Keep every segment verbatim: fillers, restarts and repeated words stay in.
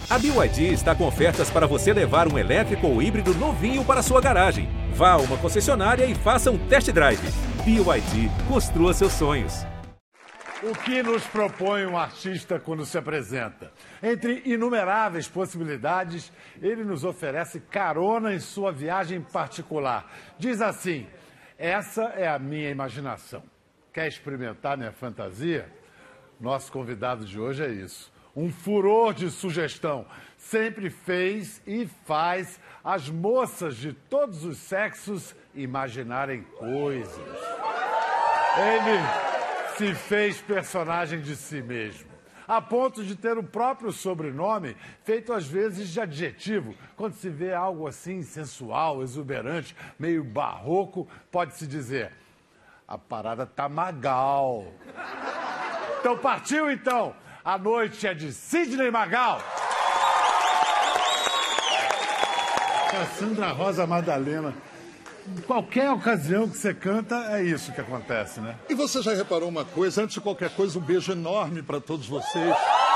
A B Y D está com ofertas para você levar um elétrico ou híbrido novinho para sua garagem. Vá a uma concessionária e faça um test drive. B Y D, construa seus sonhos. O que nos propõe um artista quando se apresenta? Entre inumeráveis possibilidades, ele nos oferece carona em sua viagem particular. Diz assim: essa é a minha imaginação. Quer experimentar minha fantasia? Nosso convidado de hoje é isso. Um furor de sugestão. Sempre fez e faz as moças de todos os sexos imaginarem coisas. Ele se fez personagem de si mesmo, a ponto de ter o próprio sobrenome feito às vezes de adjetivo. Quando se vê algo assim sensual, exuberante, meio barroco, pode-se dizer: a parada tá magal. Então partiu então. A noite é de Sidney Magal. A Sandra Rosa Madalena. Em qualquer ocasião que você canta, é isso que acontece, né? E você já reparou uma coisa? Antes de qualquer coisa, um beijo enorme para todos vocês.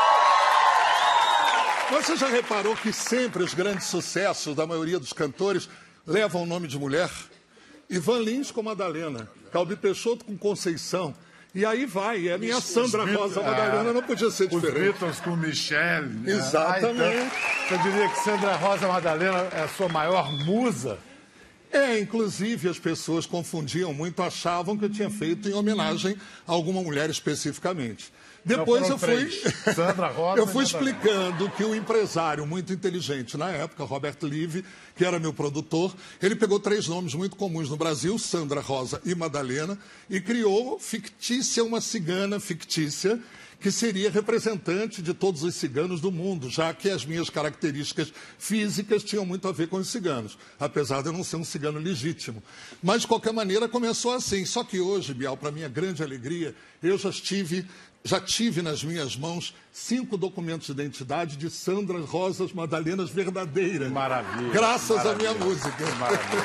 Você já reparou que sempre os grandes sucessos da maioria dos cantores levam o nome de mulher? Ivan Lins com Madalena, Calbi Peixoto com Conceição. E aí vai, é a minha Sandra Rosa Madalena, não podia ser diferente. Os Beatles com Michelle. Né? Exatamente. Ah, então, você diria que Sandra Rosa Madalena é a sua maior musa? É, inclusive as pessoas confundiam muito, achavam que eu tinha feito em homenagem a alguma mulher especificamente. Depois eu fui, Sandra Rosa, eu fui explicando que o empresário muito inteligente na época, Robert Live, que era meu produtor, ele pegou três nomes muito comuns no Brasil, Sandra Rosa e Madalena, e criou fictícia, uma cigana fictícia, que seria representante de todos os ciganos do mundo, já que as minhas características físicas tinham muito a ver com os ciganos, apesar de eu não ser um cigano legítimo. Mas, de qualquer maneira, começou assim. Só que hoje, Bial, para minha grande alegria, eu já tive, já tive nas minhas mãos cinco documentos de identidade de Sandra Rosas Madalenas verdadeiras. Maravilha. Graças maravilha, à minha música. Maravilha.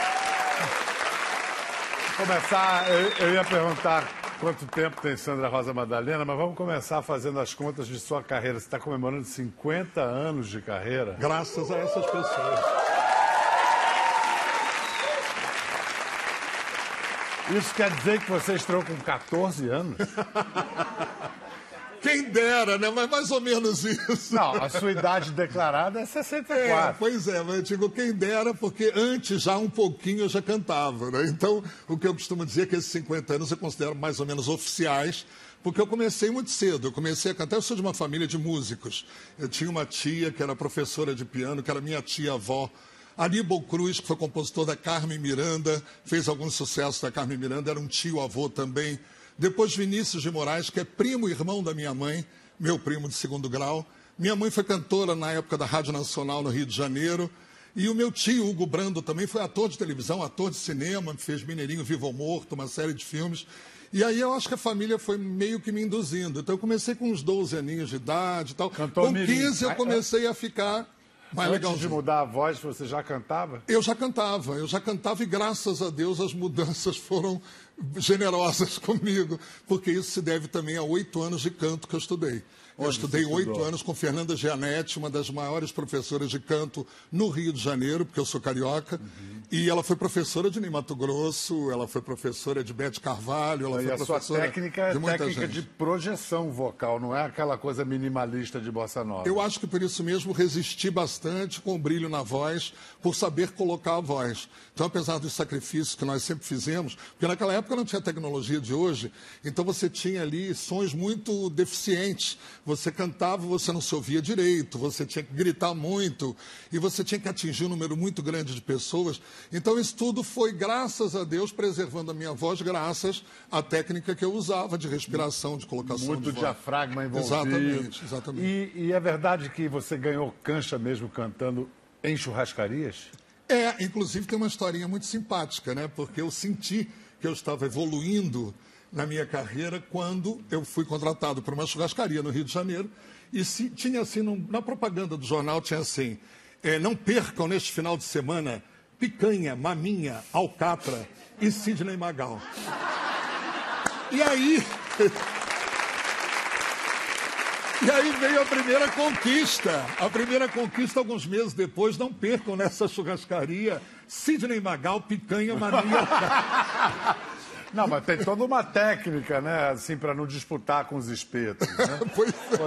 Começar, eu, eu ia perguntar quanto tempo tem Sandra Rosa Madalena, mas vamos começar fazendo as contas de sua carreira. Você está comemorando cinquenta anos de carreira. Graças a essas pessoas. Isso quer dizer que você estreou com quatorze anos? Quem dera, né? Mas mais ou menos isso. Não, a sua idade declarada é sessenta e quatro. É, pois é, mas eu digo quem dera, porque antes já um pouquinho eu já cantava, né? Então, o que eu costumo dizer é que esses cinquenta anos eu considero mais ou menos oficiais, porque eu comecei muito cedo. Eu comecei a cantar, eu sou de uma família de músicos. Eu tinha uma tia que era professora de piano, que era minha tia-avó. Aníbal Cruz, que foi compositor da Carmen Miranda, fez alguns sucessos da Carmen Miranda, era um tio-avô também. Depois Vinícius de Moraes, que é primo irmão da minha mãe, meu primo de segundo grau. Minha mãe foi cantora na época da Rádio Nacional no Rio de Janeiro. E o meu tio, Hugo Brando, também foi ator de televisão, ator de cinema, fez Mineirinho Vivo ou Morto, uma série de filmes. E aí eu acho que a família foi meio que me induzindo. Então eu comecei com uns doze aninhos de idade e tal. Cantor com mirim. quinze eu comecei a ficar mais Antes legalzinho. de mudar a voz, você já cantava? Eu já cantava, eu já cantava e graças a Deus as mudanças foram generosas comigo, porque isso se deve também a oito anos de canto que eu estudei. Eu Onde estudei você oito estudou? anos com Fernanda Gianetti, uma das maiores professoras de canto no Rio de Janeiro, porque eu sou carioca. Uhum. E ela foi professora de Ney Mato Grosso, ela foi professora de Bete Carvalho, ela E foi a sua professora técnica é de muita técnica gente. de projeção vocal, não é aquela coisa minimalista de bossa nova. Eu acho que por isso mesmo resisti bastante com o brilho na voz, por saber colocar a voz. Então, apesar dos sacrifícios que nós sempre fizemos, porque naquela época não tinha a tecnologia de hoje, então você tinha ali sons muito deficientes. Você cantava, você não se ouvia direito, você tinha que gritar muito e você tinha que atingir um número muito grande de pessoas. Então, isso tudo foi, graças a Deus, preservando a minha voz, graças à técnica que eu usava de respiração, de colocação Muito de voz. diafragma envolvido. Exatamente, exatamente. E, e é verdade que você ganhou cancha mesmo cantando em churrascarias? É, inclusive tem uma historinha muito simpática, né? Porque eu senti que eu estava evoluindo na minha carreira quando eu fui contratado por uma churrascaria no Rio de Janeiro e se, tinha assim, no, na propaganda do jornal tinha assim, é, não percam neste final de semana picanha, maminha, alcatra e Sidney Magal. E aí... E aí veio a primeira conquista. A primeira conquista, alguns meses depois, não percam nessa churrascaria, Sidney Magal, picanha maníaca. Não, mas tem toda uma técnica, né? Assim, para não disputar com os espetos, né? Pois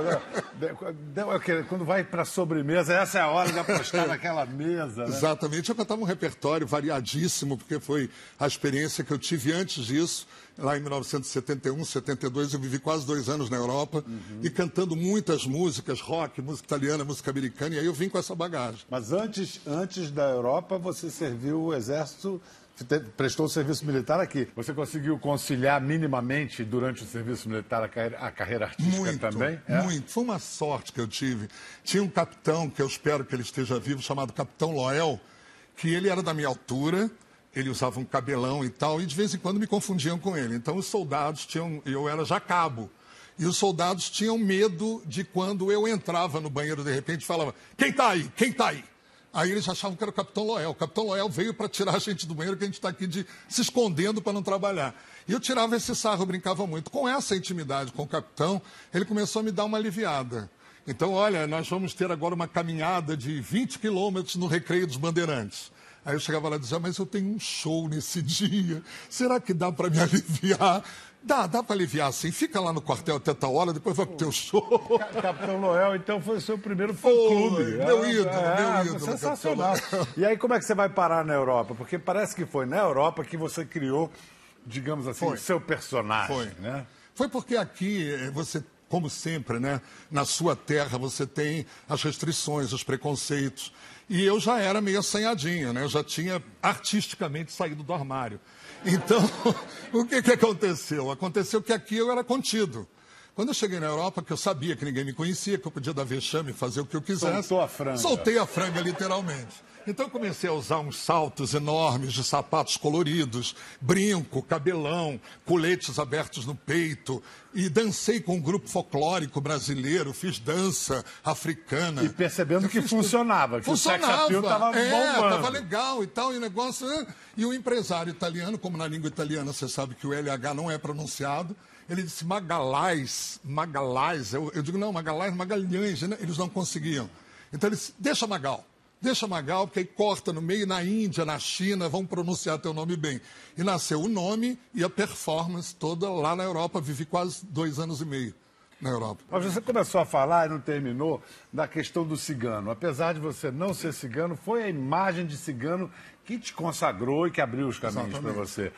é. Quando vai para sobremesa, essa é a hora de apostar naquela mesa, né? Exatamente. Eu cantava um repertório variadíssimo, porque foi a experiência que eu tive antes disso. Lá em mil novecentos e setenta e um, setenta e dois, eu vivi quase dois anos na Europa, uhum. e cantando muitas músicas, rock, música italiana, música americana, e aí eu vim com essa bagagem. Mas antes, antes da Europa, você serviu o exército... Prestou o serviço militar aqui. Você conseguiu conciliar minimamente durante o serviço militar a carreira, a carreira artística muito, também? Muito. É? Foi uma sorte que eu tive. Tinha um capitão, que eu espero que ele esteja vivo, chamado Capitão Loel, que ele era da minha altura, ele usava um cabelão e tal, e de vez em quando me confundiam com ele. Então os soldados tinham... Eu era já cabo. E os soldados tinham medo de quando eu entrava no banheiro, de repente, falava: quem está aí? Quem está aí? Aí eles achavam que era o Capitão Loel. O Capitão Loel veio para tirar a gente do banheiro, que a gente está aqui de, se escondendo para não trabalhar. E eu tirava esse sarro, eu brincava muito. Com essa intimidade com o capitão, ele começou a me dar uma aliviada. Então, olha, nós vamos ter agora uma caminhada de vinte quilômetros no Recreio dos Bandeirantes. Aí eu chegava lá e dizia: mas eu tenho um show nesse dia, será que dá para me aliviar? Dá, dá para aliviar sim. Fica lá no quartel até tal hora, depois vai pro teu show. Capitão Loel, então, foi o seu primeiro fã-clube. Meu ídolo, é, meu ídolo. Sensacional. E aí, como é que você vai parar na Europa? Porque parece que foi na Europa que você criou, digamos assim, o seu personagem. Foi. Né? Foi porque aqui você, como sempre, né, na sua terra, você tem as restrições, os preconceitos. E eu já era meio assanhadinho, né? Eu já tinha artisticamente saído do armário. Então, o que, que aconteceu? Aconteceu que aqui eu era contido. Quando eu cheguei na Europa, que eu sabia que ninguém me conhecia, que eu podia dar vexame, fazer o que eu quisesse. Soltou a franga. Soltei a franga, literalmente. Então, eu comecei a usar uns saltos enormes de sapatos coloridos, brinco, cabelão, coletes abertos no peito. E dancei com um grupo folclórico brasileiro, fiz dança africana. E percebendo que funcionava, que funcionava. o sex appeal estava é, bombando. Estava legal e tal, e o negócio... Né? E o empresário italiano, como na língua italiana você sabe que o L H não é pronunciado, ele disse Magalhães, Magalhães. Eu, eu digo, não, Magalhães, Magalhães. Né? Eles não conseguiam. Então ele disse, deixa Magal. Deixa Magal, porque aí corta no meio, na Índia, na China, vão pronunciar teu nome bem. E nasceu o nome e a performance toda lá na Europa. Vivi quase dois anos e meio na Europa. Mas você começou a falar e não terminou da questão do cigano. Apesar de você não ser cigano, foi a imagem de cigano que te consagrou e que abriu os caminhos para você.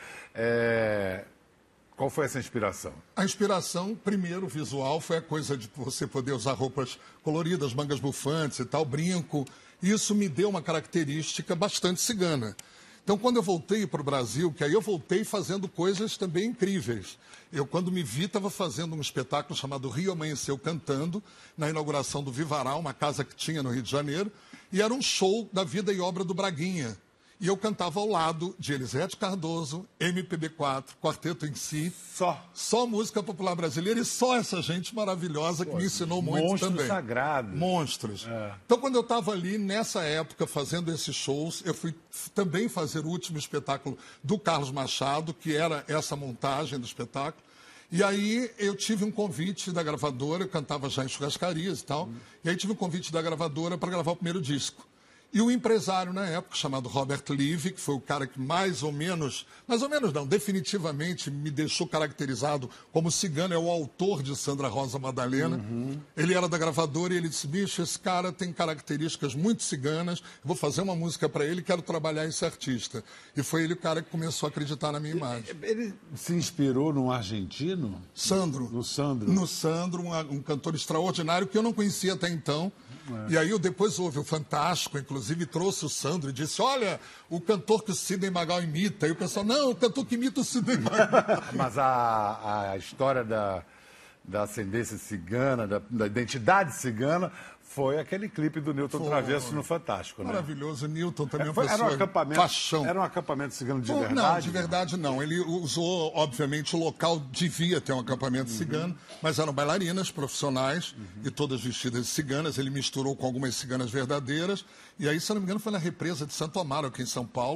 É... Qual foi essa inspiração? A inspiração, primeiro, visual, foi a coisa de você poder usar roupas coloridas, mangas bufantes e tal, brinco. Isso me deu uma característica bastante cigana. Então, quando eu voltei para o Brasil, que aí eu voltei fazendo coisas também incríveis. Eu, quando me vi, estava fazendo um espetáculo chamado Rio Amanheceu Cantando, na inauguração do Vivaral, uma casa que tinha no Rio de Janeiro, e era um show da vida e obra do Braguinha. E eu cantava ao lado de Elisete Cardoso, M P B quatro, Quarteto em Si. Só. Só música popular brasileira e só essa gente maravilhosa que Pô, me ensinou muito monstros também. Sagrados. Monstros. É. Então, quando eu estava ali, nessa época, fazendo esses shows, eu fui também fazer o último espetáculo do Carlos Machado, que era essa montagem do espetáculo. E aí eu tive um convite da gravadora, eu cantava já em churrascarias e tal, hum. e aí tive um convite da gravadora para gravar o primeiro disco. E o empresário, na época, chamado Robert Livi, que foi o cara que mais ou menos, mais ou menos não, definitivamente me deixou caracterizado como cigano, é o autor de Sandra Rosa Madalena. Uhum. Ele era da gravadora e ele disse, bicho, esse cara tem características muito ciganas, vou fazer uma música para ele, quero trabalhar esse artista. E foi ele o cara que começou a acreditar na minha imagem. Ele se inspirou num argentino? Sandro. No Sandro. No Sandro, um, um cantor extraordinário que eu não conhecia até então. É. E aí eu depois houve o Fantástico, inclusive trouxe o Sandro e disse, olha, o cantor que o Sidney Magal imita. E o pessoal, não, o cantor que imita o Sidney Magal. Mas a, a história da, da ascendência cigana, da, da identidade cigana, foi aquele clipe do Newton foi. Travesso no Fantástico, né? Maravilhoso, Newton também é uma foi, pessoa era um acampamento, paixão. Era um acampamento cigano de Pô, verdade? Não, de verdade não. não. Ele usou, obviamente, o local devia ter um acampamento uhum. cigano, mas eram bailarinas profissionais uhum. e todas vestidas de ciganas. Ele misturou com algumas ciganas verdadeiras. E aí, se eu não me engano, foi na represa de Santo Amaro, aqui em São Paulo.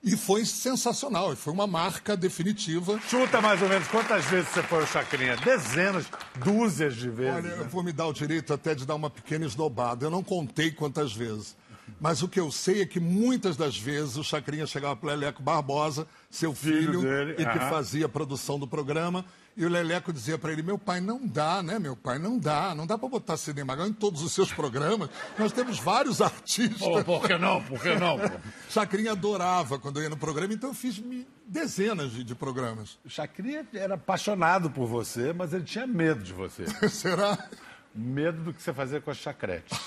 E foi sensacional, e foi uma marca definitiva. Chuta mais ou menos quantas vezes você foi ao Chacrinha? Dezenas, dúzias de vezes. Olha, né? eu vou me dar o direito até de dar uma pequena esnobada. Eu não contei quantas vezes. Mas o que eu sei é que muitas das vezes o Chacrinha chegava para o Leleco Barbosa, seu filho, Filho dele, e que aham. fazia a produção do programa, e o Leleco dizia para ele, meu pai, não dá, né, meu pai, não dá, não dá para botar Sidney Magal em todos os seus programas, nós temos vários artistas. Pô, por que não? Por que não? Pô? Chacrinha adorava quando eu ia no programa, então eu fiz mi- dezenas de, de programas. O Chacrinha era apaixonado por você, mas ele tinha medo de você. Será? Medo do que você fazia com as chacretes.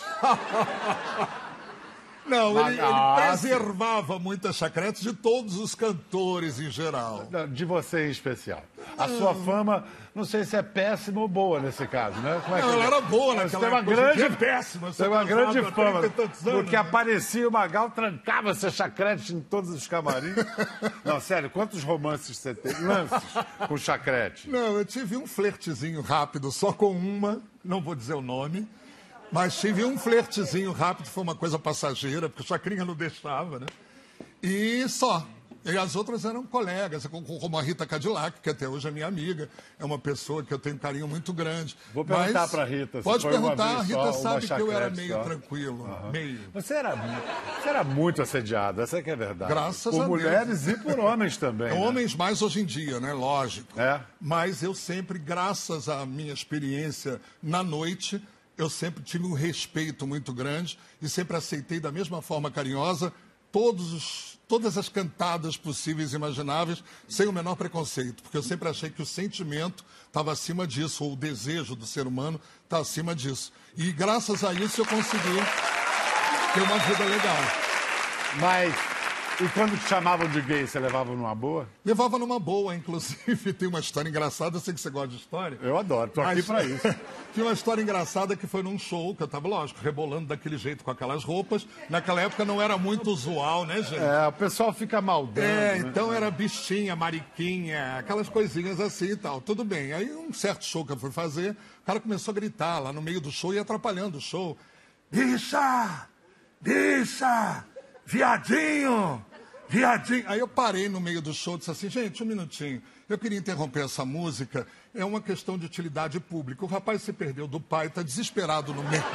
Não, Mas- ele, ele Ah, preservava muitas chacretes de todos os cantores em geral. De você em especial. A sua fama, não sei se é péssima ou boa nesse caso, né? Como é Não, que ela era boa Você naquela tem uma época, hoje em grande, dia é péssima, eu sou tem uma casado grande há fama. trinta e tantos anos, Porque né? aparecia o Magal, trancava seu chacrete em todos os camarins. Não, sério, quantos romances você tem? Lances com chacrete? Não, eu tive um flertezinho rápido só com uma, não vou dizer o nome, mas tive um flertezinho rápido, foi uma coisa passageira, porque o Chacrinha não deixava, né? E só. E as outras eram colegas, como a Rita Cadillac, que até hoje é minha amiga, é uma pessoa que eu tenho um carinho muito grande. Vou perguntar Mas para a Rita. se Pode foi uma perguntar, a vez Rita só, sabe uma que eu era chacrete meio só. tranquilo, meio. Você era, você era muito assediado, essa que é a verdade. Graças por a Deus. mulheres e por homens também. né? Homens mais hoje em dia, né? Lógico. É. Mas eu sempre, graças à minha experiência na noite, eu sempre tive um respeito muito grande e sempre aceitei da mesma forma carinhosa todos os, todas as cantadas possíveis e imagináveis, sem o menor preconceito, porque eu sempre achei que o sentimento estava acima disso, ou o desejo do ser humano está acima disso. E graças a isso eu consegui ter uma vida legal. Mas, e quando te chamavam de gay, você levava numa boa? Levava numa boa, inclusive, tem uma história engraçada, eu sei que você gosta de história. Eu adoro, tô aqui Mas- pra isso. Tinha uma história engraçada que foi num show, que eu tava, lógico, rebolando daquele jeito com aquelas roupas. Naquela época não era muito usual, né, gente? É, o pessoal fica maldando. É, né? então era bichinha, mariquinha, aquelas coisinhas assim e tal. Tudo bem. Aí um certo show que eu fui fazer, o cara começou a gritar lá no meio do show e atrapalhando o show. Bicha! Bicha! Viadinho! Viadinho! Aí eu parei no meio do show e disse assim, gente, um minutinho. Eu queria interromper essa música. É uma questão de utilidade pública. O rapaz se perdeu do pai, está desesperado no meio.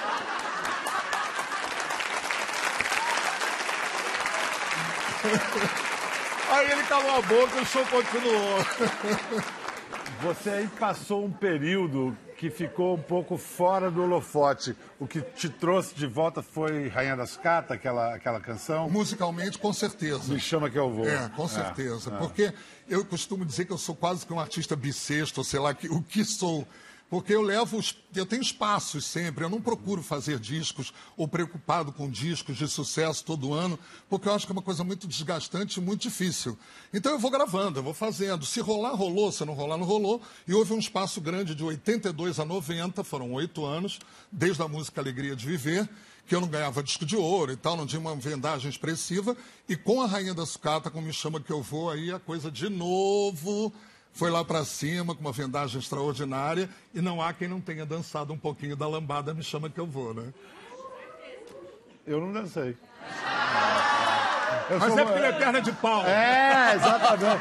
Aí ele calou a boca e o show continuou. Você aí passou um período que ficou um pouco fora do holofote. O que te trouxe de volta foi Rainha da Sucata, aquela, aquela canção? Musicalmente, com certeza. Me chama que eu vou. É, com certeza. Porque eu costumo dizer que eu sou quase que um artista bissexto, ou sei lá que, o que sou. Porque eu levo, os- eu tenho espaços sempre, eu não procuro fazer discos ou preocupado com discos de sucesso todo ano, porque eu acho que é uma coisa muito desgastante e muito difícil. Então eu vou gravando, eu vou fazendo. Se rolar, rolou, se não rolar, não rolou. E houve um espaço grande de oitenta e dois a noventa, foram oito anos, desde a música Alegria de Viver, que eu não ganhava disco de ouro e tal, não tinha uma vendagem expressiva. E com a Rainha da Sucata, como me chama que eu vou, aí a coisa de novo foi lá para cima, com uma vendagem extraordinária, e não há quem não tenha dançado um pouquinho da lambada, me chama que eu vou, né? Eu não dancei. Eu Mas sou- é porque ele é perna de pau. É, exatamente.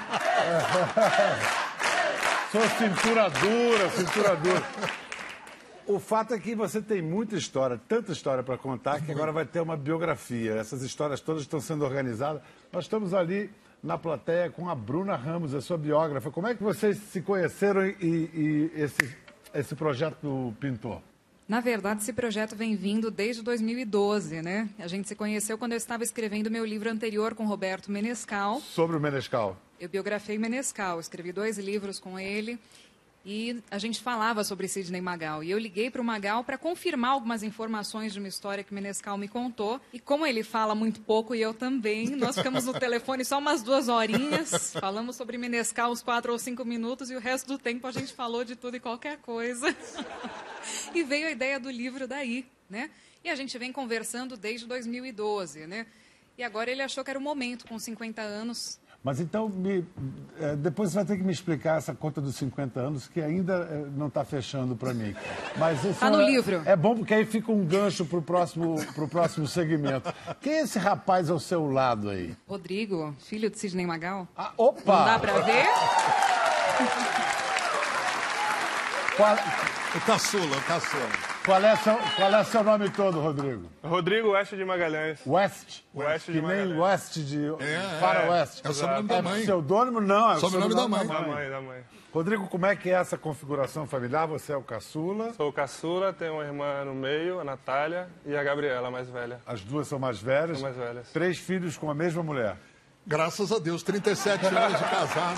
Sou cintura dura, cintura dura. O fato é que você tem muita história, tanta história para contar, que agora vai ter uma biografia. Essas histórias todas estão sendo organizadas. Nós estamos ali na plateia com a Bruna Ramos, a sua biógrafa. Como é que vocês se conheceram e, e esse, esse projeto pintou? Na verdade, esse projeto vem vindo desde dois mil e doze, né? A gente se conheceu quando eu estava escrevendo meu livro anterior com Roberto Menescal. Sobre o Menescal. Eu biografei Menescal, escrevi dois livros com ele e a gente falava sobre Sidney Magal. E eu liguei para o Magal para confirmar algumas informações de uma história que Menescal me contou. E como ele fala muito pouco e eu também, nós ficamos no telefone só umas duas horinhas. Falamos sobre Menescal uns quatro ou cinco minutos e o resto do tempo a gente falou de tudo e qualquer coisa. E veio a ideia do livro daí, né? E a gente vem conversando desde dois mil e doze, né? E agora ele achou que era o momento, com cinquenta anos. Mas então, me, é, depois você vai ter que me explicar essa conta dos cinquenta anos, que ainda é, não está fechando para mim. Mas está no é, livro. É bom, porque aí fica um gancho para o próximo, pro próximo segmento. Quem é esse rapaz ao seu lado aí? Rodrigo, filho de Sidney Magal. Ah, opa! Não dá para ver? Qual, O caçula, o caçula. qual, é seu, qual é seu nome todo, Rodrigo? Rodrigo West de Magalhães. West? West que de nem Magalhães. West de É, Faroeste. é o sobrenome da mãe. É pseudônimo? Não, é o Sobrenome da mãe. Da mãe, da mãe. Rodrigo, como é que é essa configuração familiar? Você é o caçula, Sou o caçula, tenho uma irmã no meio, a Natália, e a Gabriela, a mais velha. as duas são mais velhas. São mais velhas. Três filhos com a mesma mulher. Graças a Deus, trinta e sete anos de casado.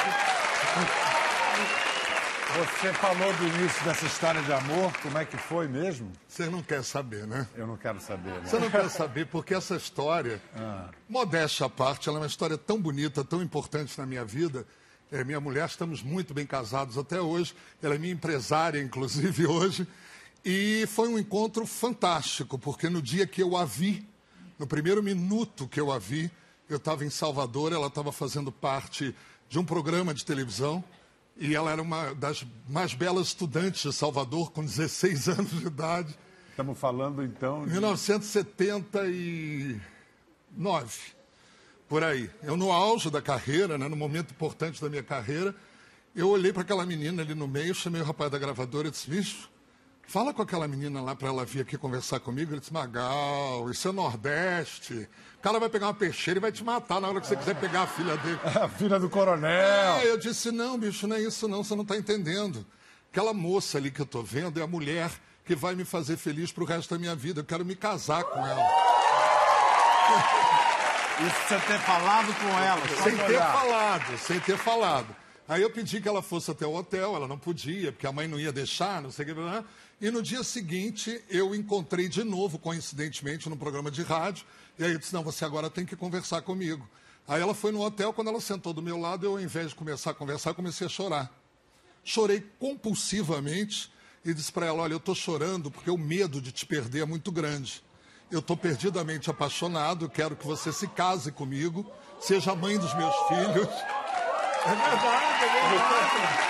Você falou do início dessa história de amor, como é que foi mesmo? Você não quer saber, né? Eu não quero saber, né? Você não quer saber porque essa história, Ah. modéstia à parte, ela é uma história tão bonita, tão importante na minha vida. É, minha mulher, estamos muito bem casados até hoje. Ela é minha empresária, inclusive, hoje. E foi um encontro fantástico, porque no dia que eu a vi, no primeiro minuto que eu a vi, eu estava em Salvador, ela estava fazendo parte de um programa de televisão. E ela era uma das mais belas estudantes de Salvador, com dezesseis anos de idade. Estamos falando, então, de... mil novecentos e setenta e nove, por aí. Eu, no auge da carreira, né, no momento importante da minha carreira, eu olhei para aquela menina ali no meio, chamei o rapaz da gravadora e disse, bicho, fala com aquela menina lá para ela vir aqui conversar comigo. Ele disse, Magal, isso é Nordeste. O cara vai pegar uma peixeira e vai te matar na hora que você quiser pegar a filha dele. A filha do coronel. É, eu disse, não, bicho, não é isso não, você não está entendendo. Aquela moça ali que eu estou vendo é a mulher que vai me fazer feliz pro resto da minha vida. Eu quero me casar com ela. Isso você ter falado com ela. só Sem de ter olhar. falado, sem ter falado. Aí eu pedi que ela fosse até o hotel, ela não podia, porque a mãe não ia deixar, não sei o que. Blá, blá. E no dia seguinte, eu encontrei de novo, coincidentemente, num programa de rádio. E aí eu disse, não, você agora tem que conversar comigo. Aí ela foi no hotel, quando ela sentou do meu lado, eu, ao invés de começar a conversar, comecei a chorar. Chorei compulsivamente e disse para ela, olha, eu estou chorando porque o medo de te perder é muito grande. Eu estou perdidamente apaixonado, quero que você se case comigo, seja a mãe dos meus filhos. É verdade, é verdade.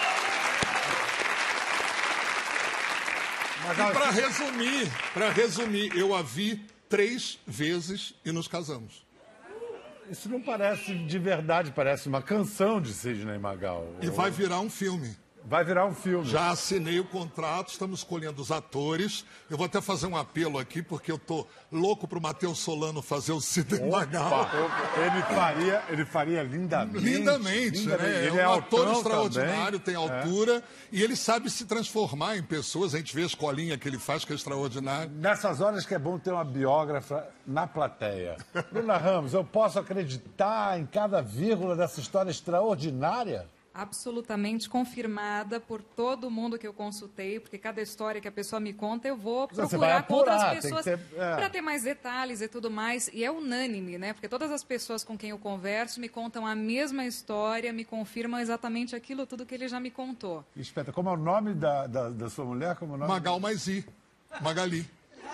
E para resumir, para resumir, eu a vi três vezes e nos casamos. Isso não parece de verdade, parece uma canção de Sidney Magal. E vai virar um filme. Vai virar um filme. Já assinei o contrato, estamos escolhendo os atores. Eu vou até fazer um apelo aqui, porque eu tô louco pro Matheus Solano fazer o Sidney Magal. Ele faria, ele faria lindamente. Lindamente, lindamente. né? Ele é é um ator altão extraordinário, também. tem altura, e ele sabe se transformar em pessoas. A gente vê a escolinha que ele faz, que é extraordinário. Nessas horas que é bom ter uma biógrafa na plateia. Bruna Ramos, eu posso acreditar em cada vírgula dessa história extraordinária? Absolutamente confirmada por todo mundo que eu consultei, porque cada história que a pessoa me conta, eu vou Você vai procurar com apurar, outras tem que pessoas ter- é. para ter mais detalhes e tudo mais. E é unânime, né? Porque todas as pessoas com quem eu converso me contam a mesma história, me confirmam exatamente aquilo tudo que ele já me contou. Espeta, como é o nome da, da, da sua mulher? Como é o nome? Magal mais I. Magali.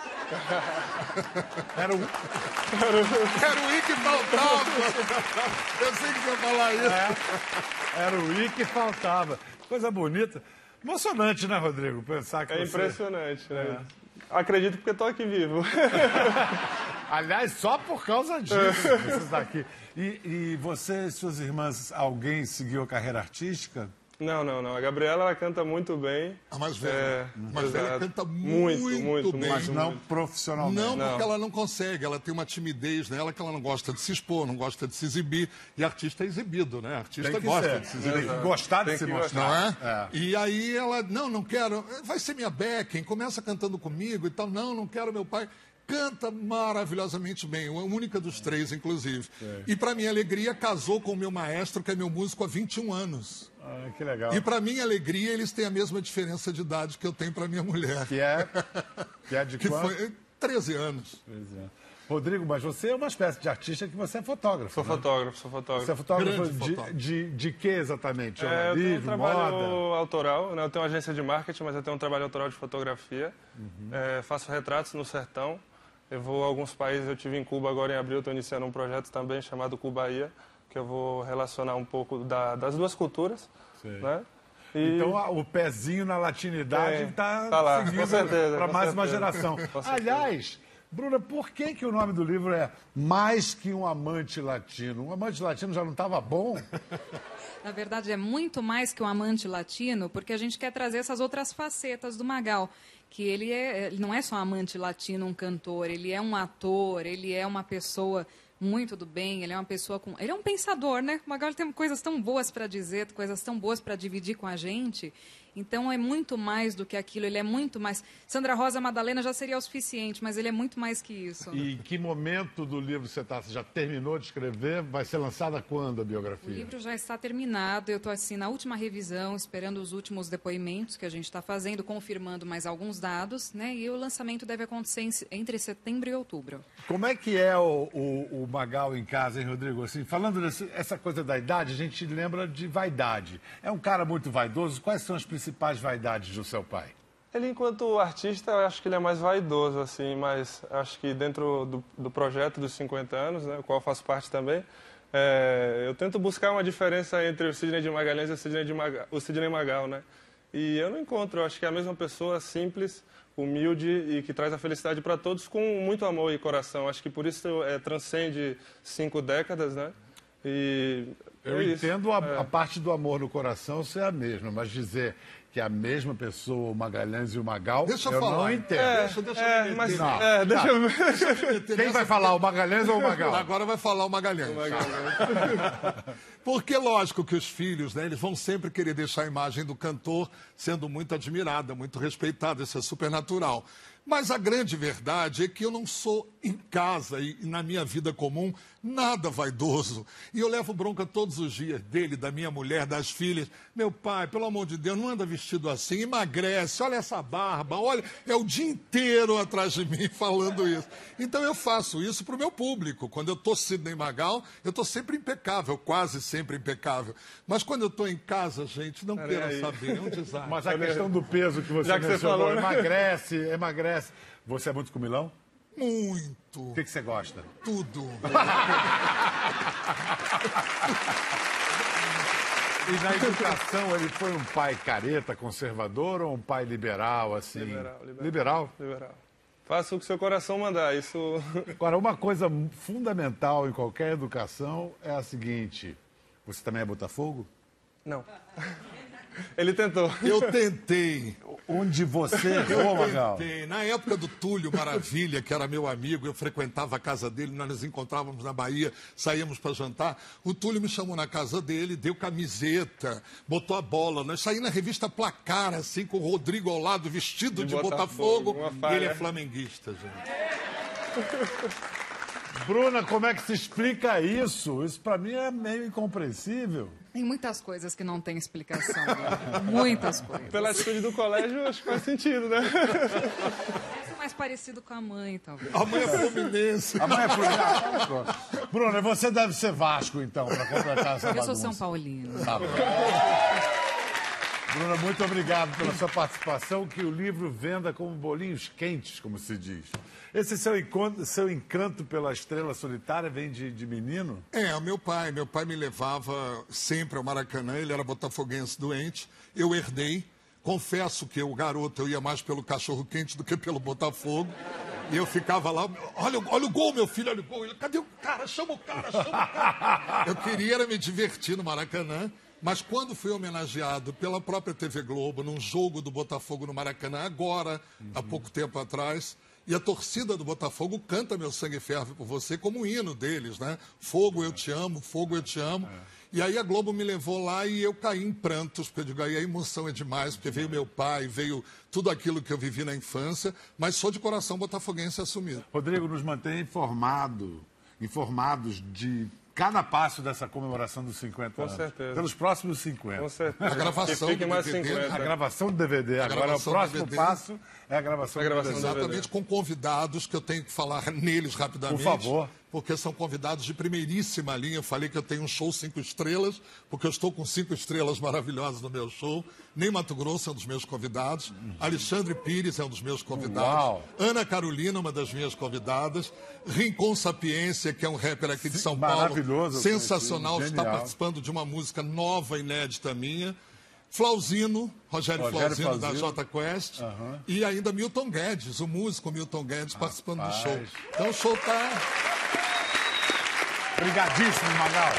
Era o... Era o I que faltava. Eu sei que você ia falar isso. É, era o I que faltava. Coisa bonita. Emocionante, né, Rodrigo? Pensar que É você... impressionante, né? Acredito porque estou aqui vivo. Aliás, só por causa disso você está aqui. E, e você e suas irmãs, alguém seguiu a carreira artística? Não, não, não. A Gabriela, ela canta muito bem. A mais velha. É, a mais velha exato. canta muito, Muito, muito, bem. Mas não profissionalmente. Não, porque Não. ela não consegue, ela tem uma timidez nela que ela não gosta de se expor, não gosta de se exibir. E artista é exibido, né? Artista Tem que gosta ser. de se exibir. Tem que gostar de Tem se que mostrar. Não é? E aí ela, não, não quero, vai ser minha backing, começa cantando comigo e tal. Não, não quero meu pai. Canta maravilhosamente bem, a única dos três, inclusive. E para minha alegria, casou com o meu maestro, que é meu músico há vinte e um anos. Ah, que legal. E para minha alegria, eles têm a mesma diferença de idade que eu tenho para minha mulher. Que é, que é de Que quanto? foi treze anos. Pois é. Rodrigo, mas você é uma espécie de artista que você é fotógrafo. Sou né? fotógrafo, sou fotógrafo. Você é fotógrafo Grande de, fotógrafo. De, de que exatamente? É, eu tenho um Jornalismo, trabalho moda? autoral, né? Eu tenho uma agência de marketing, mas eu tenho um trabalho autoral de fotografia. Uhum. É, faço retratos no sertão. Eu vou a alguns países, eu estive em Cuba agora em abril, estou iniciando um projeto também chamado Cubaia, que eu vou relacionar um pouco da, das duas culturas, né? E... Então, o pezinho na latinidade está tá lá, seguindo com certeza, para com mais certeza. uma geração. Aliás, Bruna, por que, que o nome do livro é Mais que um Amante Latino? Um amante latino já não estava bom? Na verdade, é muito mais que um amante latino, porque a gente quer trazer essas outras facetas do Magal. Que ele, é, ele não é só um amante latino, um cantor, ele é um ator, ele é uma pessoa muito do bem, ele é uma pessoa com... Ele é um pensador, né? O Magal tem coisas tão boas para dizer, coisas tão boas para dividir com a gente. Então, é muito mais do que aquilo, ele é muito mais... Sandra Rosa Madalena já seria o suficiente, mas ele é muito mais que isso. E em que momento do livro você está? Você já terminou de escrever? Vai ser lançada quando a biografia? O livro já está terminado, eu estou assim na última revisão, esperando os últimos depoimentos que a gente está fazendo, confirmando mais alguns dados, né? E o lançamento deve acontecer entre setembro e outubro. Como é que é o, o, o Magal em casa, hein, Rodrigo? Assim, falando dessa coisa da idade, a gente lembra de vaidade. É um cara muito vaidoso. Quais são as principais vaidades do seu pai? Ele, enquanto artista, eu acho que ele é mais vaidoso, assim, mas acho que dentro do, do projeto dos cinquenta anos, né, o qual eu faço parte também, é, eu tento buscar uma diferença entre o Sidney de Magalhães e o Sidney, de Magal, o Sidney Magal, né? E eu não encontro, eu acho que é a mesma pessoa, simples, humilde e que traz a felicidade para todos com muito amor e coração. Acho que por isso é, transcende cinco décadas, né? E eu é entendo a, é. a parte do amor no coração ser a mesma, mas dizer que é a mesma pessoa, o Magalhães e o Magal, Deixa eu, eu falar. não entendo. É, Deixa, deixa é, eu me mas, meter. Não. é, deixa eu ver. Quem vai falar, o Magalhães ou o Magal? Agora vai falar o Magalhães. Porque, lógico, que os filhos, né, eles vão sempre querer deixar a imagem do cantor sendo muito admirada, muito respeitada, isso é super natural. Mas a grande verdade é que eu não sou, em casa e na minha vida comum, nada vaidoso. E eu levo bronca todos os dias dele, da minha mulher, das filhas. Meu pai, pelo amor de Deus, não anda vestido assim, emagrece, olha essa barba, olha, é o dia inteiro atrás de mim falando isso. Então eu faço isso para o meu público. Quando eu estou Sidney Magal, eu estou sempre impecável, quase sempre impecável. Mas quando eu estou em casa, gente, não quero saber, é um desastre. Mas a questão do peso que você Já que você mencionou, falou, né? emagrece, emagrece. Você é muito comilão? Muito. O que, que você gosta? Tudo. E na educação, ele foi um pai careta, conservador ou um pai liberal, assim? Liberal, liberal. Liberal? Liberal. Faça o que seu coração mandar, isso... Agora, uma coisa fundamental em qualquer educação é a seguinte: você também é Botafogo? Não. Ele tentou. Eu tentei. Onde você errou, Magal? Tentei. Na época do Túlio Maravilha, que era meu amigo, eu frequentava a casa dele, nós nos encontrávamos na Bahia, saíamos para jantar. O Túlio me chamou na casa dele, deu camiseta, botou a bola. Nós saímos na revista Placar, assim, com o Rodrigo ao lado, vestido de, De Botafogo. Botafogo, uma E falha. ele é flamenguista, gente. Bruna, como é que se explica isso? Isso para mim é meio incompreensível. Tem muitas coisas que não têm explicação. Né? Muitas coisas. Pela atitude do colégio, acho que faz sentido, né? Isso é mais parecido com a mãe, talvez. A mãe é fluminense. A mãe é Fluminense. Bruna, você deve ser Vasco, então, para completar essa Eu bagunça. sou São Paulino. Tá bom. Bruna, muito obrigado pela sua participação. Que o livro venda como bolinhos quentes, como se diz. Esse seu encanto, seu encanto pela Estrela Solitária vem de, de menino? É, o meu pai. Meu pai me levava sempre ao Maracanã, ele era botafoguense doente. Eu herdei. Confesso que eu, garoto, eu ia mais pelo cachorro-quente do que pelo Botafogo. E eu ficava lá, olha, olha o gol, meu filho, olha o gol. Cadê o cara? Chama o cara, chama o cara. Eu queria era me divertir no Maracanã. Mas quando fui homenageado pela própria T V Globo, num jogo do Botafogo no Maracanã, agora, uhum. há pouco tempo atrás, e a torcida do Botafogo canta Meu Sangue Ferve por Você como hino deles, né? Fogo, eu te amo, fogo, eu te amo. É. E aí a Globo me levou lá e eu caí em prantos, porque eu digo, aí a emoção é demais, porque veio meu pai, veio tudo aquilo que eu vivi na infância, mas sou de coração botafoguense assumido. Rodrigo, nos mantém informado, informados de cada passo dessa comemoração dos cinquenta Com anos. certeza. Pelos próximos cinquenta. Com certeza. A gravação que fique do mais D V D, cinquenta. A gravação do D V D. A Agora, o gravação próximo do D V D. passo é a gravação, A gravação do do D V D. Exatamente, com convidados que eu tenho que falar neles rapidamente. Por favor. porque são convidados de primeiríssima linha. Eu falei que eu tenho um show cinco estrelas, porque eu estou com cinco estrelas maravilhosas no meu show. Ney Matogrosso é um dos meus convidados. Alexandre Pires é um dos meus convidados. Uau. Ana Carolina, uma das minhas convidadas. Rincon Sapiência, que é um rapper aqui de São Paulo. Maravilhoso. Sensacional, está Genial. participando de uma música nova, inédita minha. Flauzino, Rogério, Rogério Flauzino, da Flauzino. Jota Quest. Aham. E ainda Milton Guedes, o músico Milton Guedes, participando do Rapaz. show. Então o show está... Obrigadíssimo, Magal.